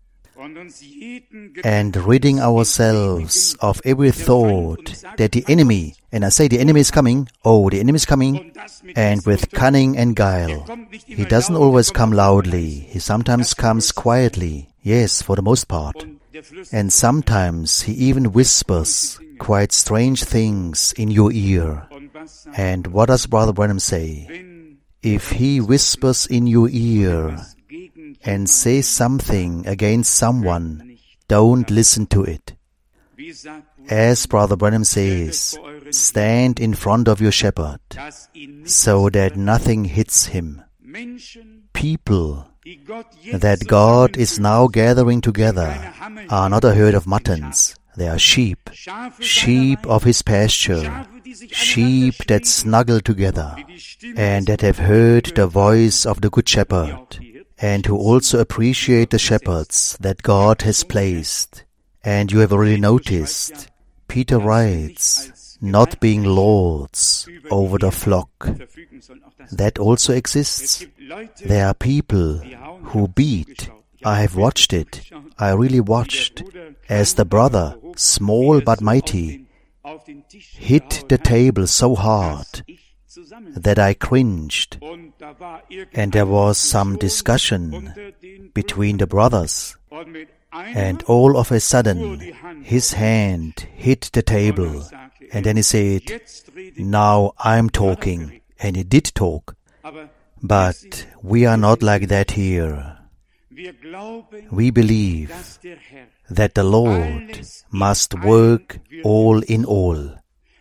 and ridding ourselves of every thought that the enemy, and I say the enemy is coming, oh, the enemy is coming, and with cunning and guile. He doesn't always come loudly, he sometimes comes quietly, yes, for the most part. And sometimes he even whispers quite strange things in your ear. And what does Brother Branham say? If he whispers in your ear and says something against someone, don't listen to it. As Brother Branham says, stand in front of your shepherd so that nothing hits him. People that God is now gathering together are not a herd of muttons. They are sheep, sheep of his pasture, sheep that snuggle together and that have heard the voice of the good shepherd, and who also appreciate the shepherds that God has placed. And you have already noticed, Peter writes, not being lords over the flock. That also exists. There are people who beat. I have watched it. I really watched as the brother, small but mighty, hit the table so hard that I cringed. And there was some discussion between the brothers. And all of a sudden, his hand hit the table. And then he said, now I'm talking. And he did talk. But we are not like that here. We believe that the Lord must work all in all.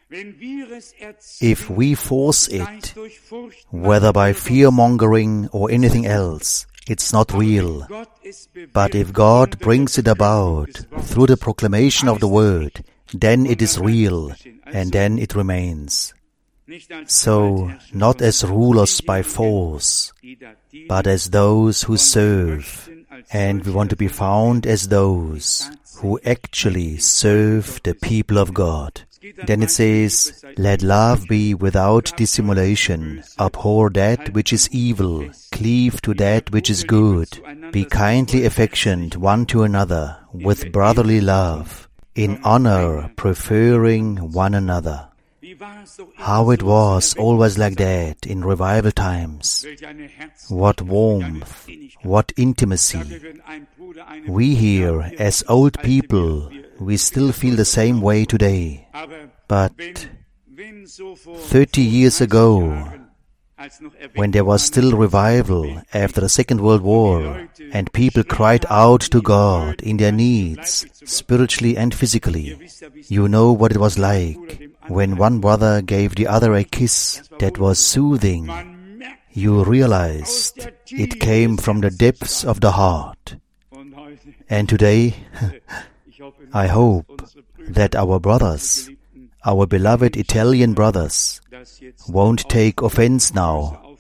If we force it, whether by fear-mongering or anything else, it's not real. But if God brings it about through the proclamation of the Word, then it is real, and then it remains. So, not as rulers by force, but as those who serve, and we want to be found as those who actually serve the people of God. Then it says, let love be without dissimulation, abhor that which is evil, cleave to that which is good, be kindly affectioned one to another with brotherly love, in honor preferring one another. How it was always like that in revival times. What warmth, what intimacy. We here, as old people, we still feel the same way today. But thirty years ago, when there was still revival after the Second World War, and people cried out to God in their needs, spiritually and physically, you know what it was like when one brother gave the other a kiss that was soothing. You realized it came from the depths of the heart. And today, I hope that our brothers, our beloved Italian brothers, won't take offense now.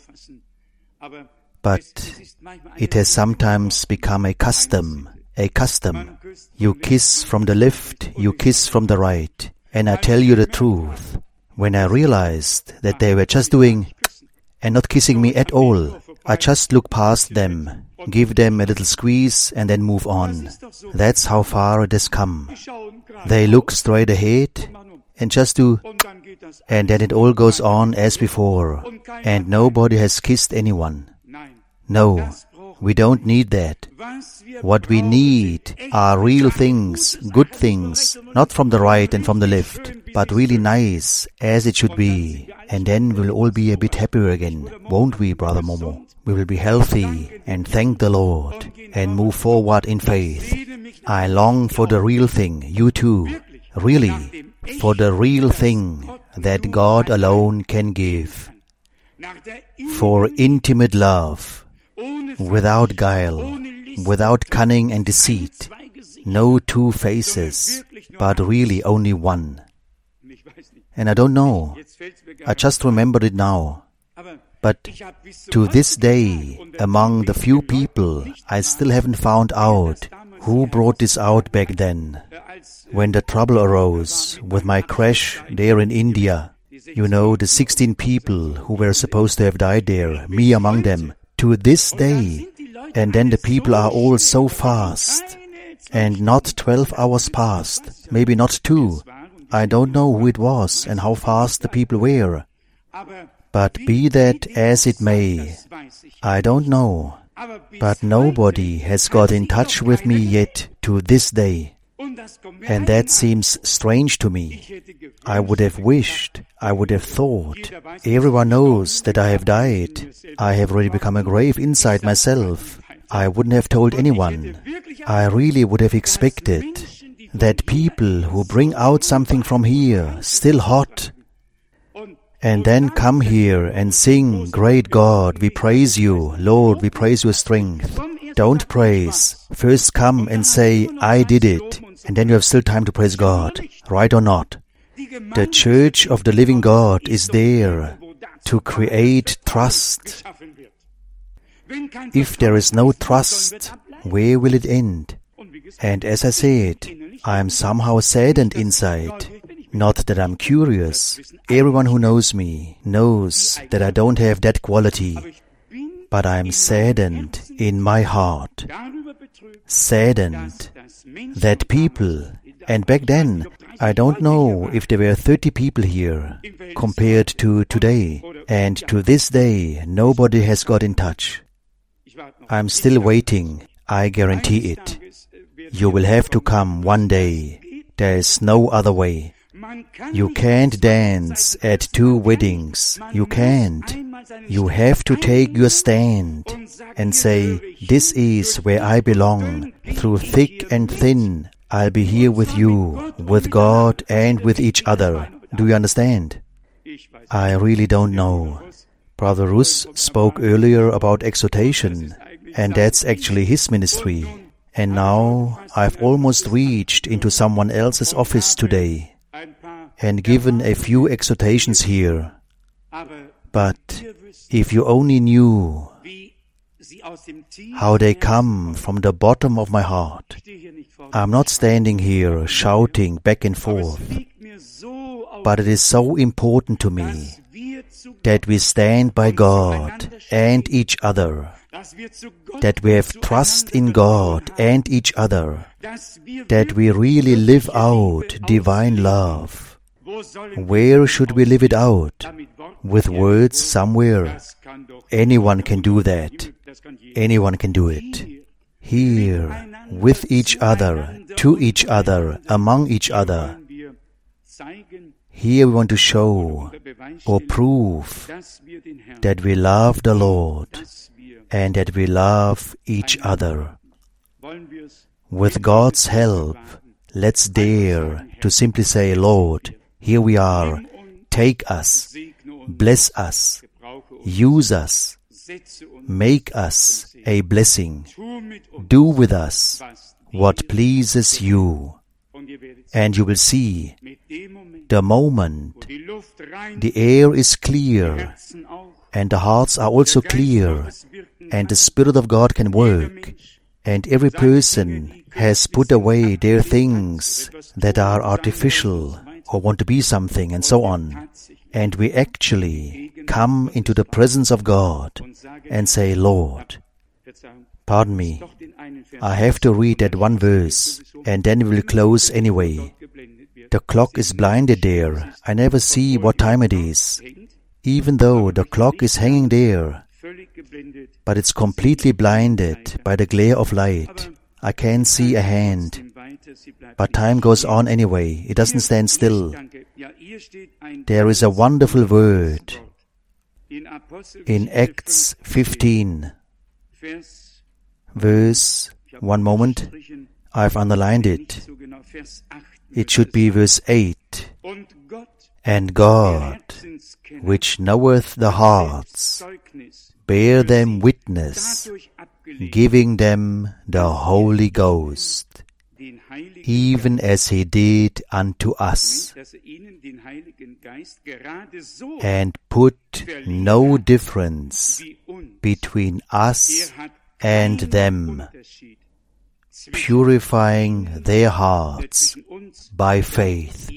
But it has sometimes become a custom, a custom. You kiss from the left, you kiss from the right. And I tell you the truth, when I realized that they were just doing and not kissing me at all, I just look past them, give them a little squeeze and then move on. That's how far it has come. They look straight ahead and just do, and then it all goes on as before, and nobody has kissed anyone. No, we don't need that. What we need are real things, good things, not from the right and from the left, but really nice, as it should be. And then we'll all be a bit happier again, won't we, Brother Momo? We will be healthy and thank the Lord and move forward in faith. I long for the real thing, you too, really, for the real thing that God alone can give. For intimate love, without guile, without cunning and deceit, no two faces, but really only one. And I don't know, I just remembered it now. But to this day, among the few people, I still haven't found out who brought this out back then, when the trouble arose with my crash there in India. You know, the sixteen people who were supposed to have died there, me among them, to this day. And then the people are all so fast, and not twelve hours passed, maybe not two. I don't know who it was and how fast the people were. But be that as it may, I don't know. But nobody has got in touch with me yet to this day. And that seems strange to me. I would have wished, I would have thought, everyone knows that I have died. I have already become a grave inside myself. I wouldn't have told anyone. I really would have expected that people who bring out something from here, still hot, and then come here and sing, "Great God, we praise you, Lord, we praise your strength." Don't praise. First come and say, "I did it," and then you have still time to praise God, right or not? The Church of the Living God is there to create trust. If there is no trust, where will it end? And as I said, I am somehow saddened inside. Not that I'm curious. Everyone who knows me knows that I don't have that quality. But I am saddened in my heart. Saddened that people, and back then, I don't know if there were thirty people here compared to today. And to this day, nobody has got in touch. I'm still waiting. I guarantee it. You will have to come one day. There is no other way. You can't dance at two weddings. You can't. You have to take your stand and say, "This is where I belong. Through thick and thin, I'll be here with you, with God and with each other." Do you understand? I really don't know. Brother Russ spoke earlier about exhortation, and that's actually his ministry. And now I've almost reached into someone else's office today and given a few exhortations here. But if you only knew how they come from the bottom of my heart. I'm not standing here shouting back and forth, but it is so important to me that we stand by God and each other, that we have trust in God and each other, that we really live out divine love. Where should we live it out? With words somewhere? Anyone can do that. Anyone can do it. Here, with each other, to each other, among each other. Here we want to show or prove that we love the Lord and that we love each other. With God's help, let's dare to simply say, "Lord, here we are. Take us, bless us, use us, make us a blessing. Do with us what pleases you." And you will see, the moment the air is clear, and the hearts are also clear, and the Spirit of God can work, and every person has put away their things that are artificial or want to be something and so on, and we actually come into the presence of God and say, "Lord, pardon me, I have to read that one verse, and then we will close anyway. The clock is blinded there. I never see what time it is, even though the clock is hanging there, but it's completely blinded by the glare of light. I can't see a hand, but time goes on anyway. It doesn't stand still. There is a wonderful word in Acts fifteen, verse, one moment, I've underlined it. It should be verse eight. "And God, which knoweth the hearts, bear them witness, giving them the Holy Ghost, even as He did unto us, and put no difference between us and them, purifying their hearts by faith.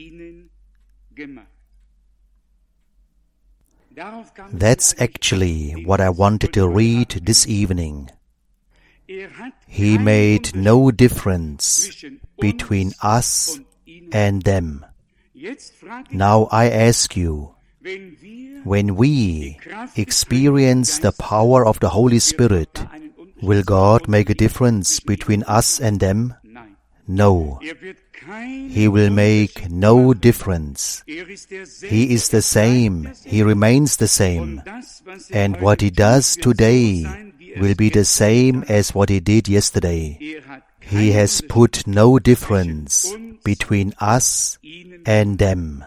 That's actually what I wanted to read this evening. He made no difference between us and them. Now I ask you, when we experience the power of the Holy Spirit, will God make a difference between us and them? No. He will make no difference. He is the same. He remains the same. And what He does today will be the same as what He did yesterday. He has put no difference between us and them,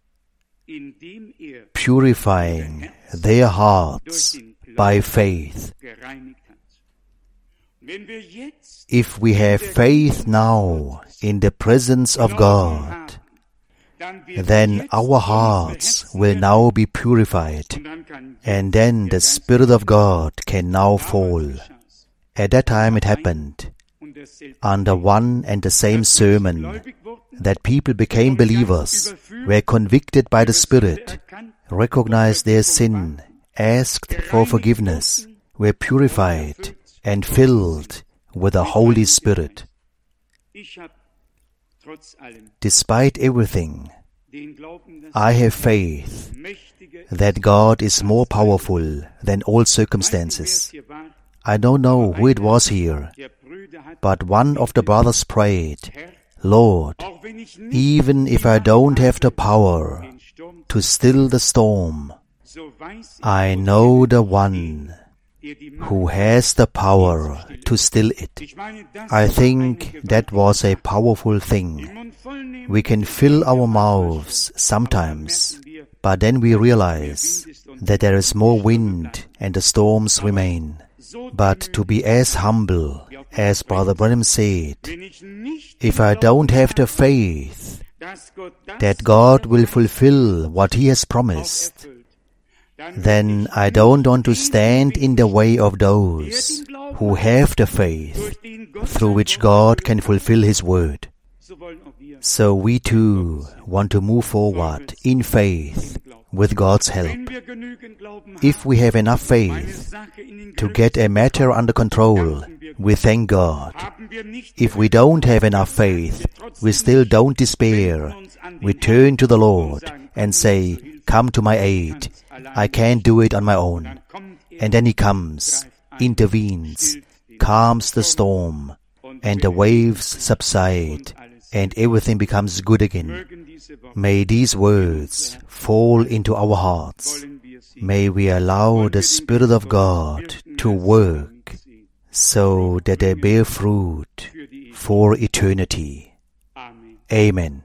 purifying their hearts by faith. If we have faith now in the presence of God, then our hearts will now be purified, and then the Spirit of God can now fall. At that time it happened, under one and the same sermon, that people became believers, were convicted by the Spirit, recognized their sin, asked for forgiveness, were purified and filled with the Holy Spirit. Despite everything, I have faith that God is more powerful than all circumstances. I don't know who it was here, but one of the brothers prayed, Lord, even if I don't have the power to still the storm, I know the one who has the power to still it. I think that was a powerful thing. We can fill our mouths sometimes, but then we realize that there is more wind and the storms remain. But to be as humble as Brother Branham said, if I don't have the faith that God will fulfill what He has promised, then I don't want to stand in the way of those who have the faith through which God can fulfill His word. So we too want to move forward in faith with God's help. If we have enough faith to get a matter under control, we thank God. If we don't have enough faith, we still don't despair. We turn to the Lord and say, come to my aid. I can't do it on my own. And then He comes, intervenes, calms the storm, and the waves subside, and everything becomes good again. May these words fall into our hearts. May we allow the Spirit of God to work so that they bear fruit for eternity. Amen.